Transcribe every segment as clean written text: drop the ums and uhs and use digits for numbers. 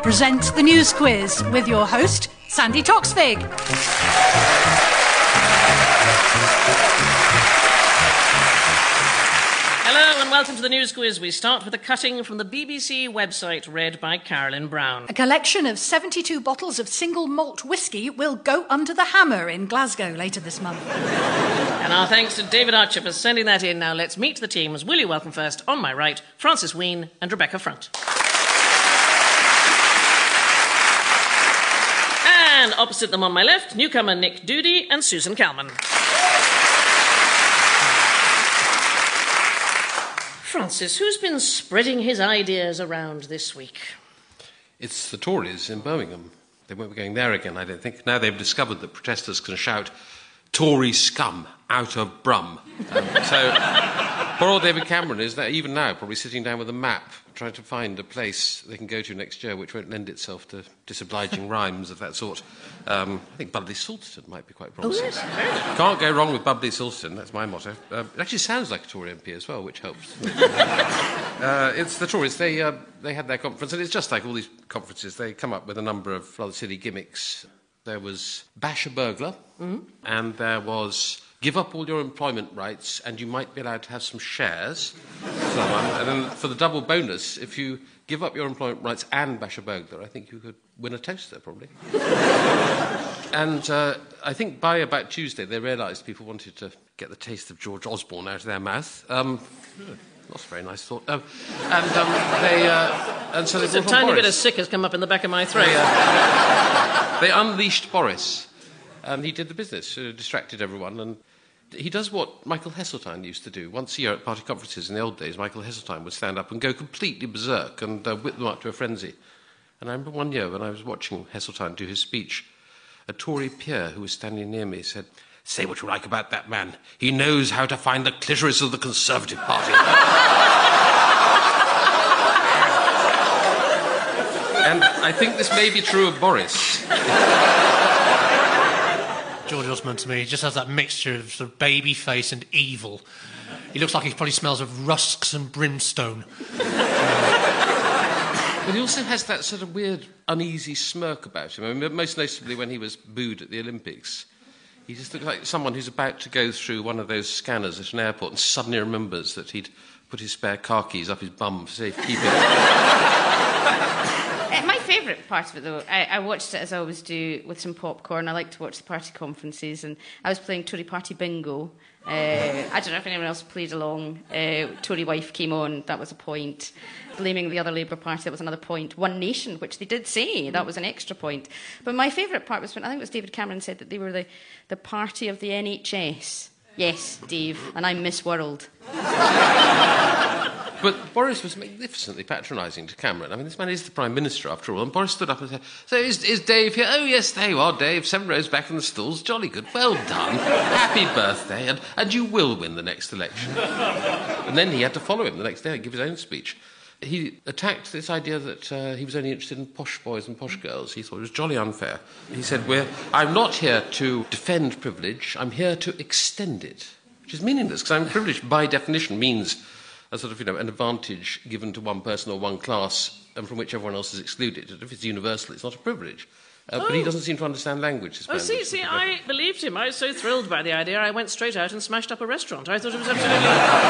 present the News Quiz with your host, Sandy Toksvig. Hello and welcome to the News Quiz. We start with a cutting from the BBC website read by Carolyn Brown. A collection of 72 bottles of single malt whisky will go under the hammer in Glasgow later this month. And our thanks to David Archer for sending that in. Now let's meet the teams. Will you welcome first, on my right, Francis Wheen and Rebecca Front. And opposite them on my left, newcomer Nick Doody and Susan Calman. Francis, who's been spreading his ideas around this week? It's the Tories in Birmingham. They won't be going there again, I don't think. Now they've discovered that protesters can shout, "Tory scum, out of Brum." So poor old David Cameron is there, even now, probably sitting down with a map, trying to find a place they can go to next year which won't lend itself to disobliging rhymes of that sort. I think Bubbly Salterton might be quite promising. Oh, yes. Can't go wrong with Bubbly Salterton, that's my motto. It actually sounds like a Tory MP as well, which helps. It's the Tories. They had their conference, and it's just like all these conferences. They come up with a number of rather silly gimmicks. There was Bash a Burglar, and there was Give Up All Your Employment Rights and You Might Be Allowed to Have Some Shares. And then for the double bonus, if you give up your employment rights and bash a burglar, I think you could win a toaster, probably. And I think by about Tuesday, they realised people wanted to get the taste of George Osborne out of their mouth. That's a very nice thought. And so they Just a tiny bit of sick has come up in the back of my throat. They unleashed Boris, and he did the business, distracted everyone, and he does what Michael Heseltine used to do. Once a year at party conferences in the old days, Michael Heseltine would stand up and go completely berserk and whip them up to a frenzy. And I remember one year when I was watching Heseltine do his speech, a Tory peer who was standing near me said, "Say what you like about that man. He knows how to find the clitoris of the Conservative Party." And I think this may be true of Boris. George Osborne, to me, he just has that mixture of sort of baby face and evil. He looks like he probably smells of rusks and brimstone. But he also has that sort of weird, uneasy smirk about him. I mean, most notably when he was booed at the Olympics. He just looks like someone who's about to go through one of those scanners at an airport and suddenly remembers that he'd put his spare car keys up his bum for safekeeping. My favourite part of it, though, I watched it as I always do with some popcorn. I like to watch the party conferences, and I was playing Tory Party Bingo. I don't know if anyone else played along. Tory wife came on, that was a point. Blaming the other Labour Party, that was another point. One Nation, which they did say, that was an extra point. But my favourite part was when, I think it was David Cameron said that they were the party of the NHS. Yes, Dave, and I'm Miss World. But Boris was magnificently patronising to Cameron. I mean, this man is the Prime Minister, after all. And Boris stood up and said, "So is Dave here?" "Oh, yes, there you are, Dave. 7 rows back in the stalls. Jolly good. Well done. Happy birthday. And you will win the next election." And then he had to follow him the next day and give his own speech. He attacked this idea that he was only interested in posh boys and posh girls. He thought it was jolly unfair. He said, "I'm not here to defend privilege. I'm here to extend it," which is meaningless, because privilege, by definition, means a sort of, an advantage given to one person or one class and from which everyone else is excluded. If it's universal, it's not a privilege. But he doesn't seem to understand language. See, I believed him. I was so thrilled by the idea, I went straight out and smashed up a restaurant. I thought it was absolutely...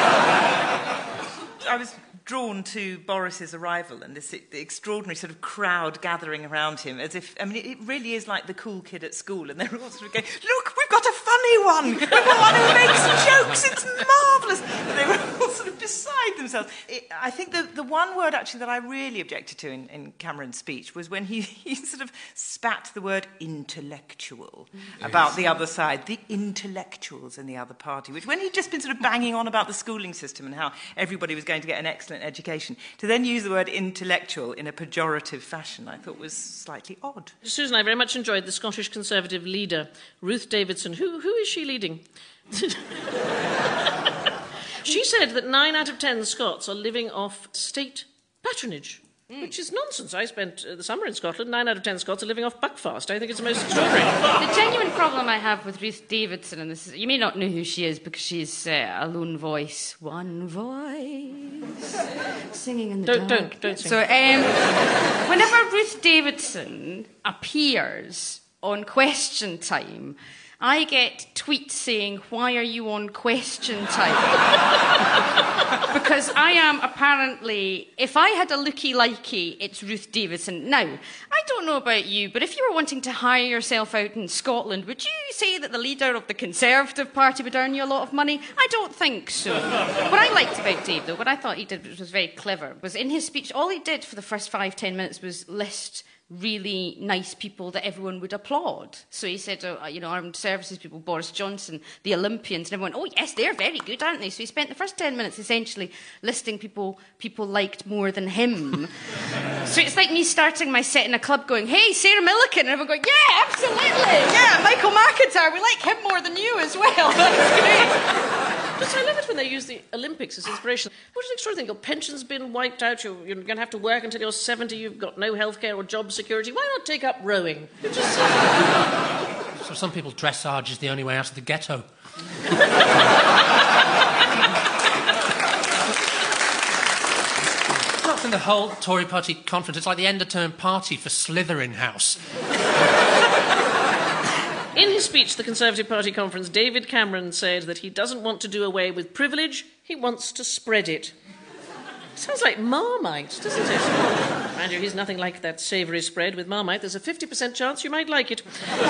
I was drawn to Boris's arrival and this extraordinary sort of crowd gathering around him, as if, it really is like the cool kid at school, and they're all sort of going, "Look, we've got a funny one! We've got one who makes jokes! It's marvellous!" And they were all sort of beside themselves. I think the one word, actually, that I really objected to in Cameron's speech was when he sort of spat the word intellectual about the other side, the intellectuals in the other party, which when he'd just been sort of banging on about the schooling system and how everybody was going to get an excellent education, to then use the word intellectual in a pejorative fashion, I thought was slightly odd. Susan, I very much enjoyed the Scottish Conservative leader, Ruth Davidson. Who is she leading? She said that 9 out of 10 Scots are living off state patronage. Which is nonsense. I spent the summer in Scotland. 9 out of 10 Scots are living off buckfast. I think it's the most extraordinary. The genuine problem I have with Ruth Davidson, and this is, you may not know who she is because she's a lone voice. One voice. Singing in the dark. Don't sing. So, whenever Ruth Davidson appears on Question Time, I get tweets saying, "Why are you on Question Time?" Because I am apparently, if I had a looky-likey, it's Ruth Davidson. Now, I don't know about you, but if you were wanting to hire yourself out in Scotland, would you say that the leader of the Conservative Party would earn you a lot of money? I don't think so. What I liked about Dave, though, what I thought he did, which was very clever, was in his speech, all he did for the first 5-10 minutes was list really nice people that everyone would applaud. So he said, armed services people, Boris Johnson, the Olympians, and everyone, oh yes, they're very good, aren't they? So he spent the first 10 minutes essentially listing people liked more than him. So it's like me starting my set in a club going, hey, Sarah Millican, and everyone going, yeah, absolutely, yeah, Michael McIntyre, we like him more than you as well. That's great. Just, I love it when they use the Olympics as inspiration. What is the extraordinary thing? Your pension's been wiped out, you're going to have to work until you're 70, you've got no healthcare or job security. Why not take up rowing? So some people dressage is the only way out of the ghetto. Not in the whole Tory party conference. It's like the end-of-term party for Slytherin House. In his speech, the Conservative Party conference, David Cameron said that he doesn't want to do away with privilege, he wants to spread it. Sounds like Marmite, doesn't it? Mind you, he's nothing like that savoury spread with Marmite. There's a 50% chance you might like it.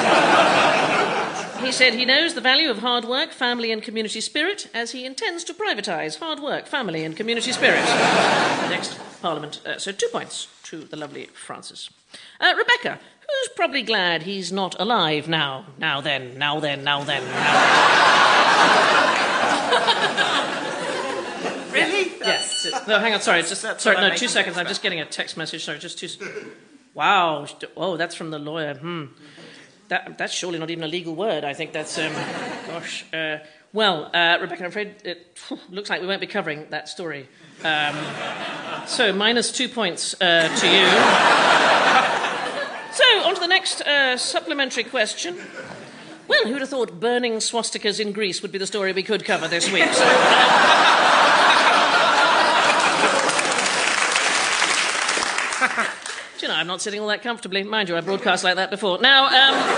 He said he knows the value of hard work, family and community spirit, as he intends to privatise hard work, family and community spirit. Next Parliament. So 2 points to the lovely Francis. Rebecca, who's probably glad he's not alive now? Now then. Really? Yes. No, hang on, sorry. Just, That's sorry, what no, I'm 2 making seconds. it I'm just getting a text message. Sorry, just 2 seconds. Wow. Oh, that's from the lawyer. That's surely not even a legal word. I think that's, gosh. Well, Rebecca, I'm afraid it looks like we won't be covering that story. So, minus 2 points to you. So, on to the next supplementary question. Well, who'd have thought burning swastikas in Greece would be the story we could cover this week? So, do you know, I'm not sitting all that comfortably. Mind you, I broadcast like that before. Now,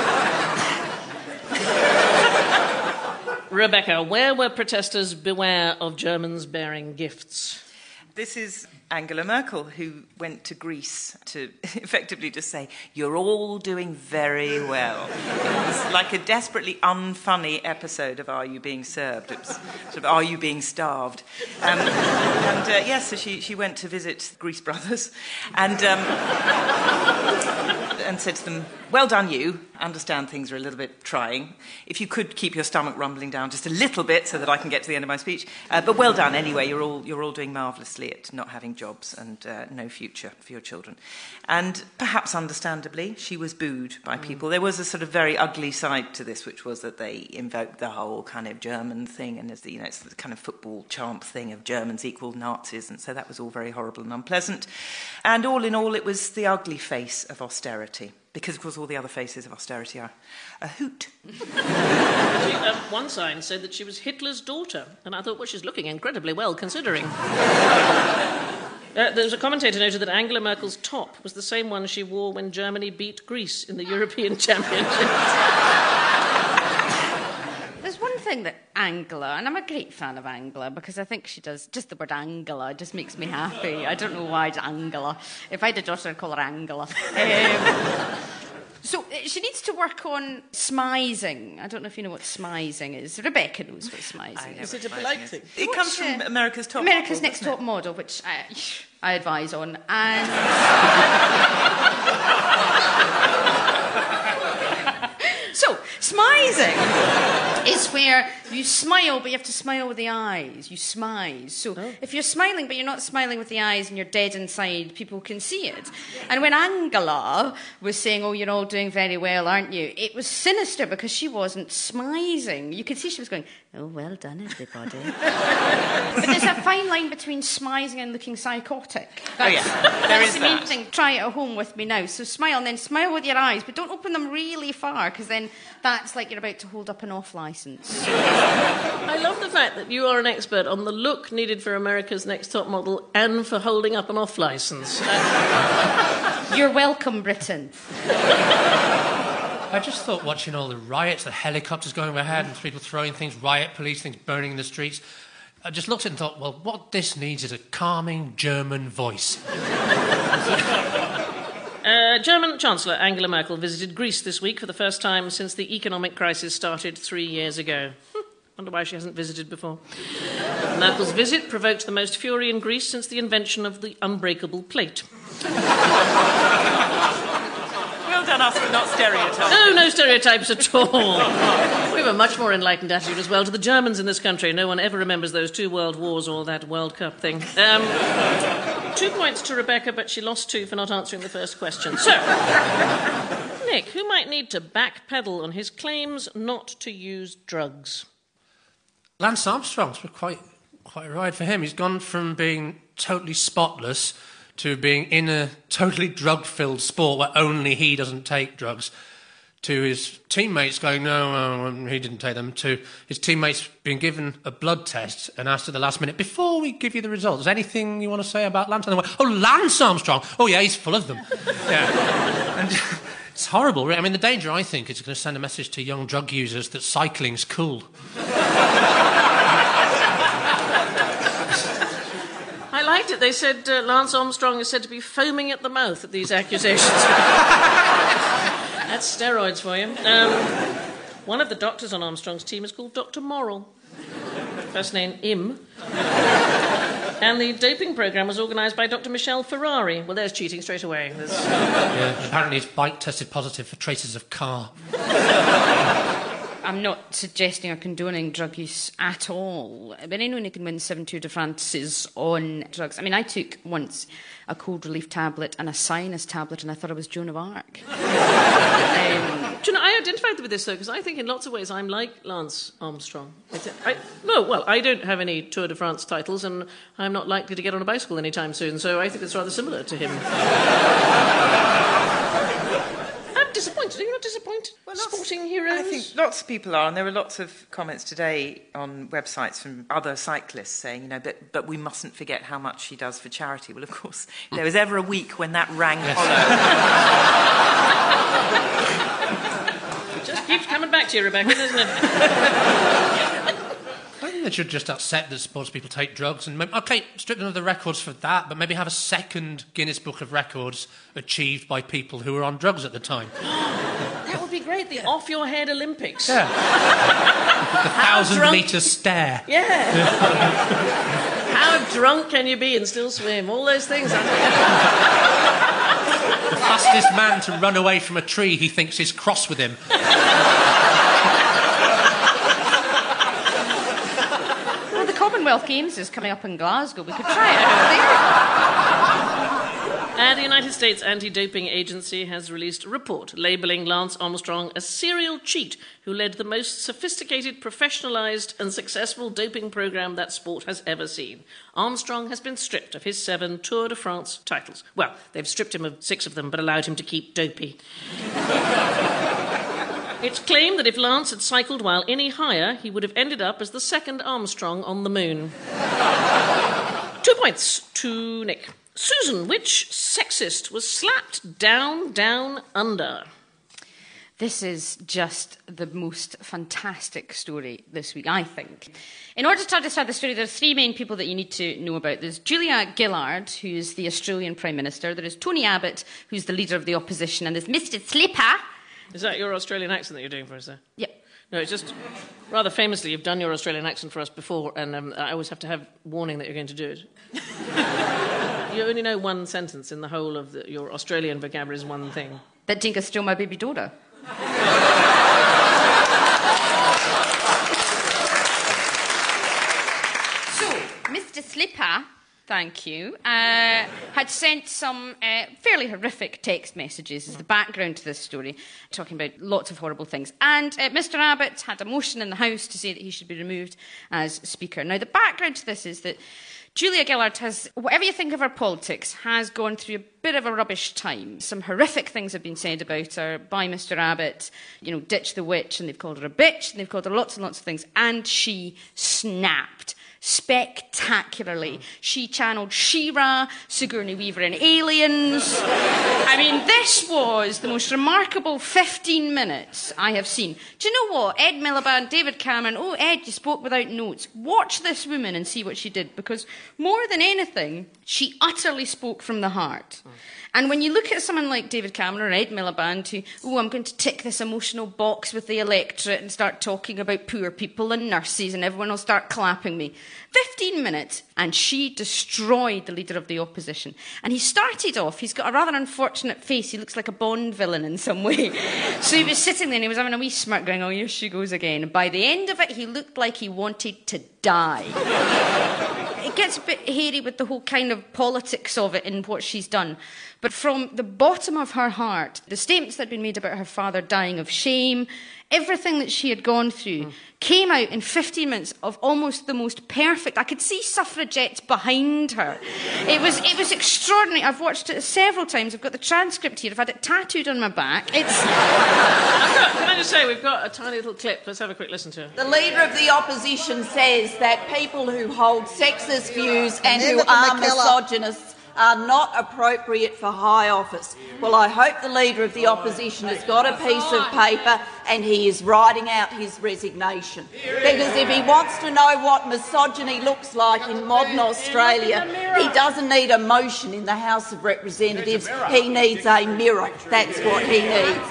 Rebecca, where were protesters beware of Germans bearing gifts? This is Angela Merkel, who went to Greece to effectively just say, you're all doing very well. It was like a desperately unfunny episode of Are You Being Served? It was sort of Are You Being Starved? Yes, so she went to visit Grease Brothers and said to them, well done you, understand things are a little bit trying. If you could keep your stomach rumbling down just a little bit so that I can get to the end of my speech. But well done anyway, you're all doing marvellously at not having jobs and no future for your children. And perhaps understandably, she was booed by people. There was a sort of very ugly side to this, which was that they invoked the whole kind of German thing, and it's the kind of football chant thing of Germans equal Nazis, and so that was all very horrible and unpleasant. And all in all, it was the ugly face of austerity. Because, of course, all the other faces of austerity are a hoot. One sign said that she was Hitler's daughter, and I thought, well, she's looking incredibly well, considering. There was a commentator noted that Angela Merkel's top was the same one she wore when Germany beat Greece in the European Championships. There's one thing that Angela, and I'm a great fan of Angela because I think she does, just the word Angela just makes me happy. I don't know why it's Angela. If I had a daughter, I'd call her Angela. So she needs to work on smizing. I don't know if you know what smizing is. Rebecca knows what smizing is. Is it a polite thing? It comes from America's Top America's Model, Next Top Model, which I advise on. And so, smizing is where you smile, but you have to smile with the eyes. You smize. So if you're smiling, but you're not smiling with the eyes and you're dead inside, people can see it. And when Angela was saying, oh, you're all doing very well, aren't you? It was sinister because she wasn't smizing. You could see she was going, oh, well done, everybody. But there's a fine line between smizing and looking psychotic. That's the main thing. Try it at home with me now. So smile, and then smile with your eyes, but don't open them really far, because then that's like you're about to hold up an off licence. I love the fact that you are an expert on the look needed for America's Next Top Model and for holding up an off licence. You're welcome, Britain. I just thought, watching all the riots, the helicopters going overhead and people throwing things, riot police, things burning in the streets, I just looked at it and thought, well, what this needs is a calming German voice. German Chancellor Angela Merkel visited Greece this week for the first time since the economic crisis started 3 years ago. Wonder why she hasn't visited before. Merkel's visit provoked the most fury in Greece since the invention of the unbreakable plate. Well done us for not stereotyping. No stereotypes at all. We have a much more enlightened attitude as well to the Germans in this country. No one ever remembers those 2 world wars or that World Cup thing. 2 points to Rebecca, but she lost 2 for not answering the first question. So, Nick, who might need to backpedal on his claims not to use drugs? Lance Armstrong's quite a ride for him. He's gone from being totally spotless to being in a totally drug-filled sport where only he doesn't take drugs, to his teammates going, no, he didn't take them, to his teammates being given a blood test and asked at the last minute, before we give you the results, is anything you want to say about Lance? And they went, oh, Lance Armstrong. Oh, yeah, he's full of them. Yeah. And it's horrible. I mean, the danger, I think, is going to send a message to young drug users that cycling's cool. I liked it. They said Lance Armstrong is said to be foaming at the mouth at these accusations. That's steroids for you. One of the doctors on Armstrong's team is called Dr. Morrill. First name, Im. And the doping programme was organised by Dr. Michelle Ferrari. Well, there's cheating straight away. Yeah, apparently his bike tested positive for traces of car. I'm not suggesting or condoning drug use at all, but anyone who can win 7 Tour de France's on drugs. I mean, I took once a cold relief tablet and a sinus tablet, and I thought I was Joan of Arc. Do you know, I identified with this, though, because I think in lots of ways I'm like Lance Armstrong. I don't have any Tour de France titles, and I'm not likely to get on a bicycle anytime soon, so I think it's rather similar to him. I'm disappointed. Are you not disappointed? Well, Sporting heroes? I think lots of people are, and there were lots of comments today on websites from other cyclists saying, you know, but we mustn't forget how much she does for charity. Well, of course, there was ever a week when that rang hollow. It just keeps coming back to you, Rebecca, doesn't it? I think they should just accept that sports people take drugs and, OK, strip them of the records for that, but maybe have a second Guinness Book of Records achieved by people who were on drugs at the time. That would be great, the off-your-head Olympics. Yeah. The 1,000-metre stare. Yeah. How drunk can you be and still swim? All those things. The fastest man to run away from a tree he thinks is cross with him. Commonwealth Games is coming up in Glasgow. We could try it out there. The United States Anti-Doping Agency has released a report labelling Lance Armstrong a serial cheat who led the most sophisticated, professionalised and successful doping programme that sport has ever seen. Armstrong has been stripped of his 7 Tour de France titles. Well, they've stripped him of 6 of them but allowed him to keep Dopey. It's claimed that if Lance had cycled while any higher, he would have ended up as the second Armstrong on the moon. 2 points to Nick. Susan, which sexist was slapped down, under? This is just the most fantastic story this week, I think. In order to understand the story, there are 3 main people that you need to know about. There's Julia Gillard, who's the Australian Prime Minister. There is Tony Abbott, who's the leader of the opposition. And there's Mr Slipper. Is that your Australian accent that you're doing for us there? Yep. No, it's just, rather famously, you've done your Australian accent for us before, and I always have to have warning that you're going to do it. You only know one sentence in the whole of your Australian vocabulary is one thing. That Dinka's still my baby daughter. Slipper, thank you, had sent some fairly horrific text messages as the background to this story, talking about lots of horrible things. And Mr Abbott had a motion in the House to say that he should be removed as Speaker. Now, the background to this is that Julia Gillard has, whatever you think of her politics, has gone through a bit of a rubbish time. Some horrific things have been said about her by Mr Abbott. You know, ditch the witch, and they've called her a bitch, and they've called her lots and lots of things. And she snapped spectacularly. She channeled She-Ra, Sigourney Weaver in Aliens. I mean, this was the most remarkable 15 minutes I have seen. Do you know what? Ed Miliband, David Cameron, oh, Ed, you spoke without notes. Watch this woman and see what she did, because more than anything, she utterly spoke from the heart. And when you look at someone like David Cameron or Ed Miliband who, oh, I'm going to tick this emotional box with the electorate and start talking about poor people and nurses and everyone will start clapping me. 15 minutes and she destroyed the leader of the opposition. And he started off, he's got a rather unfortunate face, he looks like a Bond villain in some way. So he was sitting there and he was having a wee smirk going, oh, here she goes again. And by the end of it, he looked like he wanted to die. It gets a bit hairy with the whole kind of politics of it and what she's done. But from the bottom of her heart, the statements that had been made about her father dying of shame, everything that she had gone through came out in 15 minutes of almost the most perfect. I could see suffragettes behind her. It was extraordinary. I've watched it several times. I've got the transcript here. I've had it tattooed on my back. Can I just say, we've got a tiny little clip. Let's have a quick listen to it. The Leader of the Opposition says that people who hold sexist views and who are misogynists are not appropriate for high office. Well, I hope the Leader of the Opposition has got a piece of paper and he is writing out his resignation. Because if he wants to know what misogyny looks like in modern Australia, he doesn't need a motion in the House of Representatives. He needs a mirror. That's what he needs.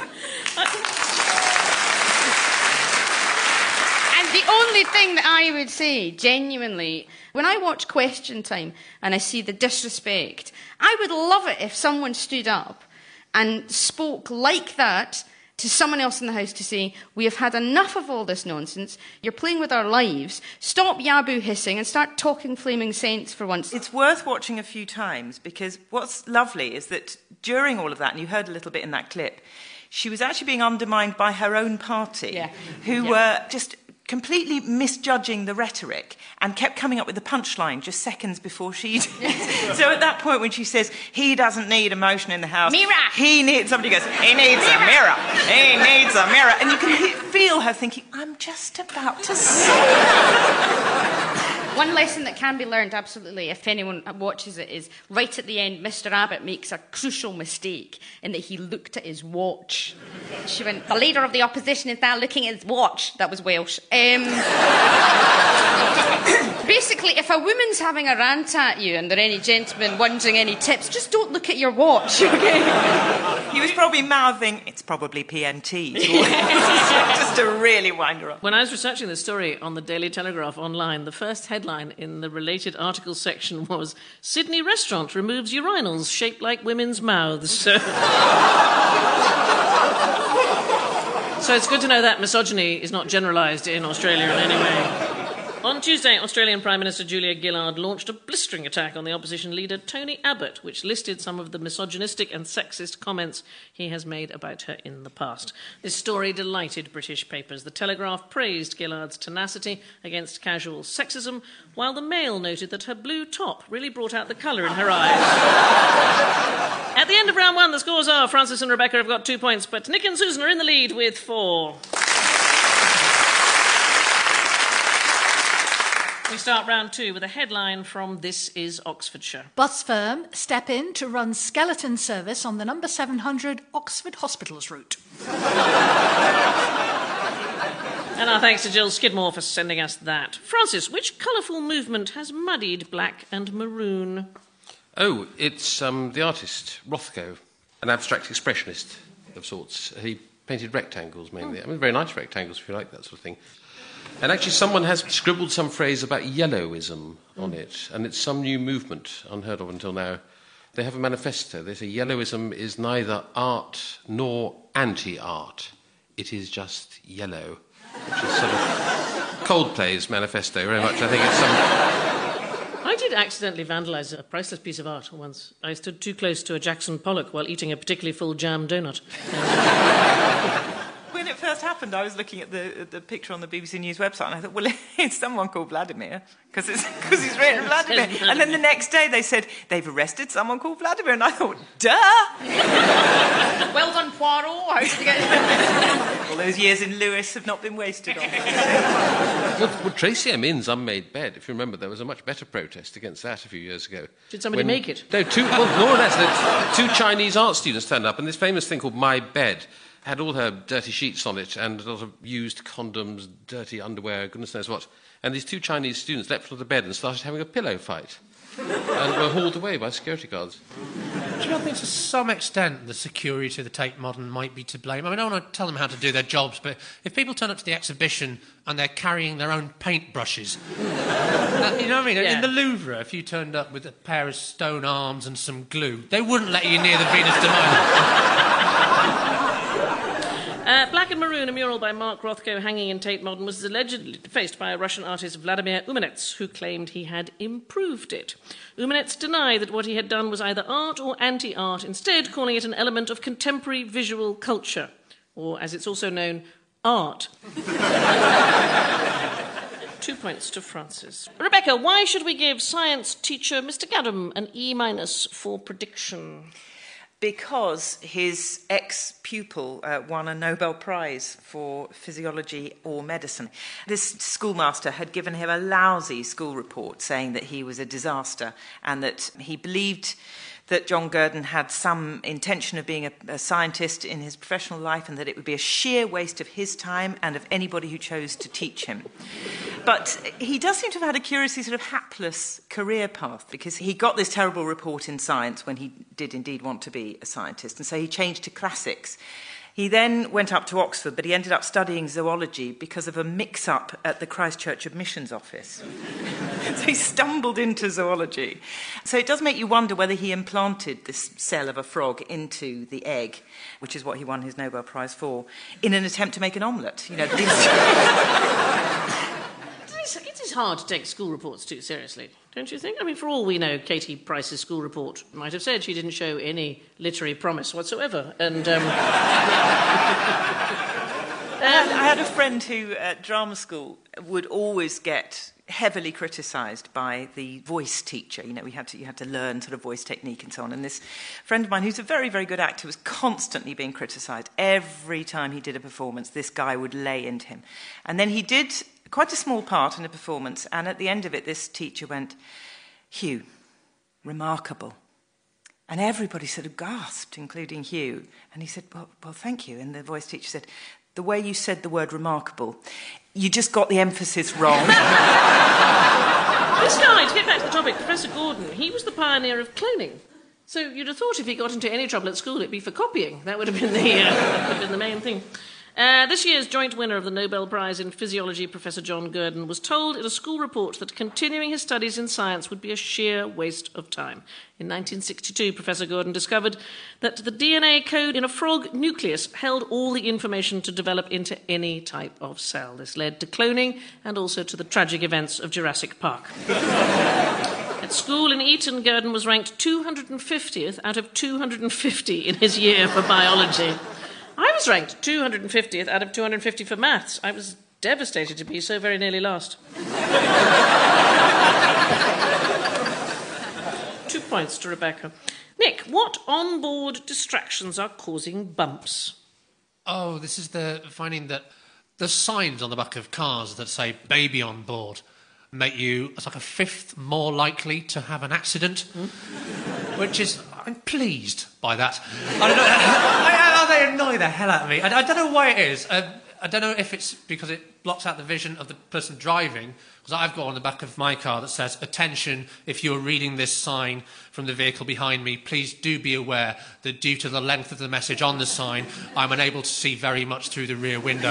The only thing that I would say, genuinely, when I watch Question Time and I see the disrespect, I would love it if someone stood up and spoke like that to someone else in the House to say, we have had enough of all this nonsense, you're playing with our lives, stop yaboo hissing and start talking flaming sense for once. It's worth watching a few times, because what's lovely is that during all of that, and you heard a little bit in that clip, she was actually being undermined by her own party, who were just completely misjudging the rhetoric and kept coming up with the punchline just seconds before she did. So at that point when she says, he doesn't need a motion in the House. Mirror! Somebody goes, he needs a mirror. He needs a mirror. And you can feel her thinking, I'm just about to say that. One lesson that can be learned, absolutely, if anyone watches it, is right at the end, Mr Abbott makes a crucial mistake in that he looked at his watch. She went, the Leader of the Opposition is now looking at his watch. That was Welsh. Basically, if a woman's having a rant at you and there are any gentlemen wanting any tips, just don't look at your watch, okay? He was probably mouthing, it's probably PNT, just to really wind her up. When I was researching this story on the Daily Telegraph online, the first headline in the related articles section was, Sydney restaurant removes urinals shaped like women's mouths. So it's good to know that misogyny is not generalised in Australia in any way. On Tuesday, Australian Prime Minister Julia Gillard launched a blistering attack on the opposition leader Tony Abbott, which listed some of the misogynistic and sexist comments he has made about her in the past. This story delighted British papers. The Telegraph praised Gillard's tenacity against casual sexism, while the Mail noted that her blue top really brought out the colour in her eyes. At the end of round one, the scores are Francis and Rebecca have got 2 points, but Nick and Susan are in the lead with 4. We start round 2 with a headline from This Is Oxfordshire. Bus firm step in to run skeleton service on the number 700 Oxford Hospitals route. And our thanks to Jill Skidmore for sending us that. Francis, which colourful movement has muddied black and maroon? Oh, it's the artist, Rothko, an abstract expressionist of sorts. He painted rectangles mainly. I mean, very nice rectangles if you like that sort of thing. And actually someone has scribbled some phrase about yellowism on it, and it's some new movement, unheard of until now. They have a manifesto. They say yellowism is neither art nor anti-art. It is just yellow, which is sort of Coldplay's manifesto, very much. I think it's some... accidentally vandalise a priceless piece of art once. I stood too close to a Jackson Pollock while eating a particularly full jam donut. When it first happened, I was looking at the picture on the BBC News website, and I thought, well, it's someone called Vladimir, because he's written Vladimir. And then the next day they said, they've arrested someone called Vladimir, and I thought, duh! Well done, Poirot. I hope you get... All those years in Lewis have not been wasted on Well, Tracy Emin's Unmade Bed, if you remember, there was a much better protest against that a few years ago. Did somebody make it? No, more or less. Two Chinese art students turned up, and this famous thing called My Bed had all her dirty sheets on it and a lot of used condoms, dirty underwear, goodness knows what. And these two Chinese students leapt onto the bed and started having a pillow fight and were hauled away by security guards. Do you not think to some extent the security of the Tate Modern might be to blame? I mean, I don't want to tell them how to do their jobs, but if people turn up to the exhibition and they're carrying their own paintbrushes, you know what I mean? Yeah. In the Louvre, if you turned up with a pair of stone arms and some glue, they wouldn't let you near the Venus de Milo. Black and Maroon, a mural by Mark Rothko hanging in Tate Modern, was allegedly defaced by a Russian artist, Vladimir Umanets, who claimed he had improved it. Umanets denied that what he had done was either art or anti-art, instead calling it an element of contemporary visual culture, or, as it's also known, art. 2 points to Francis. Rebecca, why should we give science teacher Mr. Gaddam an E- for prediction? Because his ex-pupil won a Nobel Prize for physiology or medicine. This schoolmaster had given him a lousy school report saying that he was a disaster and that he believed that John Gurdon had some intention of being a scientist in his professional life and that it would be a sheer waste of his time and of anybody who chose to teach him. But he does seem to have had a curiously sort of hapless career path because he got this terrible report in science when he did indeed want to be a scientist, and so he changed to classics. He then went up to Oxford, but he ended up studying zoology because of a mix-up at the Christchurch admissions office. So he stumbled into zoology. So it does make you wonder whether he implanted this cell of a frog into the egg, which is what he won his Nobel Prize for, in an attempt to make an omelette. You know, It is hard to take school reports too seriously, don't you think? I mean, for all we know, Katie Price's school report might have said she didn't show any literary promise whatsoever. And I had a friend who, at drama school, would always get heavily criticised by the voice teacher. You know, you had to learn sort of voice technique and so on. And this friend of mine, who's a very, very good actor, was constantly being criticised. Every time he did a performance, this guy would lay into him. And then he did quite a small part in a performance, and at the end of it, this teacher went, "Hugh, remarkable." And everybody sort of gasped, including Hugh. And he said, well, thank you. And the voice teacher said, "The way you said the word remarkable, you just got the emphasis wrong." this guy, to get back to the topic, Professor Gordon, he was the pioneer of cloning. So you'd have thought if he got into any trouble at school, it'd be for copying. That would have been the main thing. This year's joint winner of the Nobel Prize in Physiology, Professor John Gurdon, was told in a school report that continuing his studies in science would be a sheer waste of time. In 1962, Professor Gurdon discovered that the DNA code in a frog nucleus held all the information to develop into any type of cell. This led to cloning and also to the tragic events of Jurassic Park. At school in Eton, Gurdon was ranked 250th out of 250 in his year for biology. I was ranked 250th out of 250 for maths. I was devastated to be so very nearly last. 2 points to Rebecca. Nick, what onboard distractions are causing bumps? Oh, this is the finding that the signs on the back of cars that say baby on board make you, it's like a fifth more likely to have an accident, which is, I'm pleased by that. I don't know, they annoy the hell out of me. I don't know why it is. I don't know if it's because it blocks out the vision of the person driving, because I've got on the back of my car that says, "Attention, if you're reading this sign from the vehicle behind me, please do be aware that due to the length of the message on the sign, I'm unable to see very much through the rear window."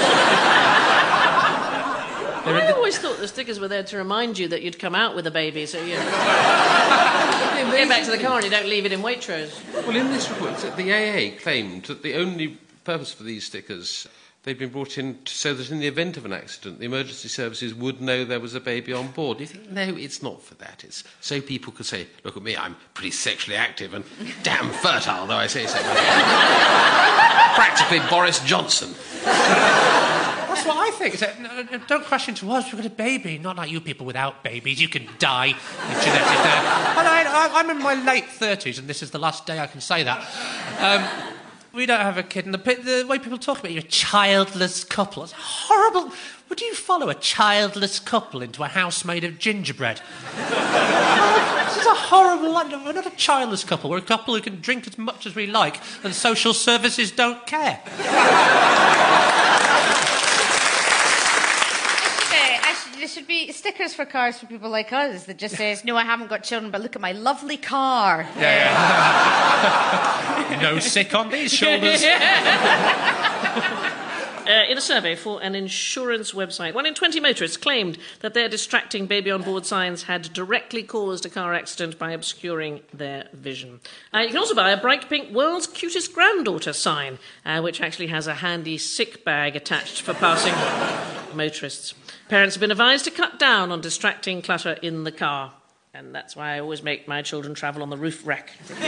I always thought the stickers were there to remind you that you'd come out with a baby, so you get back to the car and you don't leave it in Waitrose. Well, in this report, the AA claimed that the only purpose for these stickers they'd been brought in so that in the event of an accident, the emergency services would know there was a baby on board. You think, no, it's not for that. It's so people could say, look at me, I'm pretty sexually active and damn fertile, though I say so. Practically Boris Johnson. That's what I think. Don't crash into us. We've got a baby. Not like you people without babies. You can die. And I'm in my late 30s, and this is the last day I can say that. We don't have a kid, and the way people talk about you, a childless couple, it's horrible. Would you follow a childless couple into a house made of gingerbread? This is a horrible... We're not a childless couple. We're a couple who can drink as much as we like, and social services don't care. There should be stickers for cars for people like us that just says, no, I haven't got children, but look at my lovely car. Yeah. No sick on these shoulders. In a survey for an insurance website, 1 in 20 motorists claimed that their distracting baby on board signs had directly caused a car accident by obscuring their vision. You can also buy a bright pink world's cutest granddaughter sign, which actually has a handy sick bag attached for passing motorists. Parents have been advised to cut down on distracting clutter in the car, and that's why I always make my children travel on the roof rack.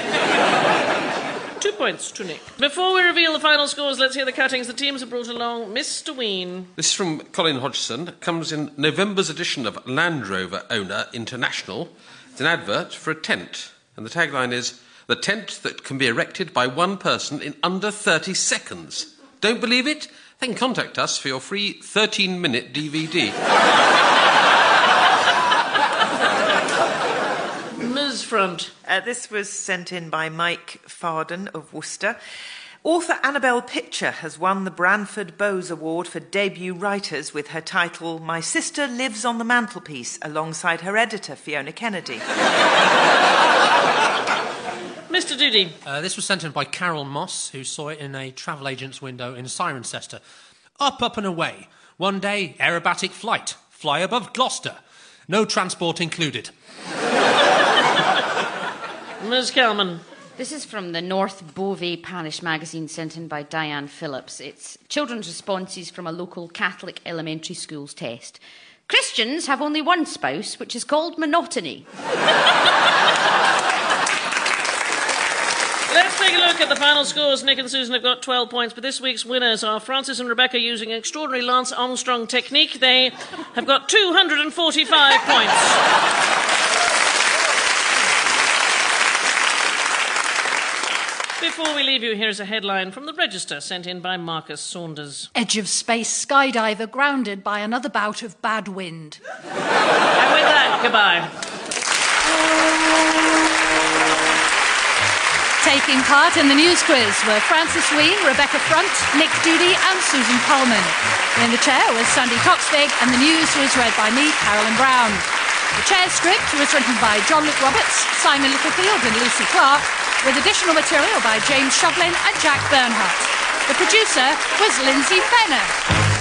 2 points to Nick. Before we reveal the final scores, let's hear the cuttings the teams have brought along. Mr. Ween. This is from Colin Hodgson. It comes in November's edition of Land Rover Owner International. It's an advert for a tent, and the tagline is, the tent that can be erected by one person in under 30 seconds. Don't believe it? Then contact us for your free 13-minute DVD. Ms. Front. This was sent in by Mike Farden of Worcester. Author Annabelle Pitcher has won the Branford Bowes Award for debut writers with her title My Sister Lives on the Mantelpiece, alongside her editor, Fiona Kennedy. Mr. Doody. This was sent in by Carol Moss, who saw it in a travel agent's window in Cirencester. Up, up and away. One day, aerobatic flight. Fly above Gloucester. No transport included. Ms. Kelman. This is from the North Beauvais Parish magazine sent in by Diane Phillips. It's children's responses from a local Catholic elementary school's test. Christians have only one spouse, which is called monotony. Let's take a look at the final scores. Nick and Susan have got 12 points, but this week's winners are Francis and Rebecca using an extraordinary Lance Armstrong technique. They have got 245 points. Before we leave you, here's a headline from the Register sent in by Marcus Saunders. Edge of space skydiver grounded by another bout of bad wind. And with that, goodbye. Taking part in the news quiz were Francis Ween, Rebecca Front, Nick Doody and Susan Coleman. In the chair was Sandy Coxbig and the news was read by me, Carolyn Brown. The chair script was written by John Luke Roberts, Simon Littlefield and Lucy Clark, with additional material by James Shovlin and Jack Bernhardt. The producer was Lindsay Fenner.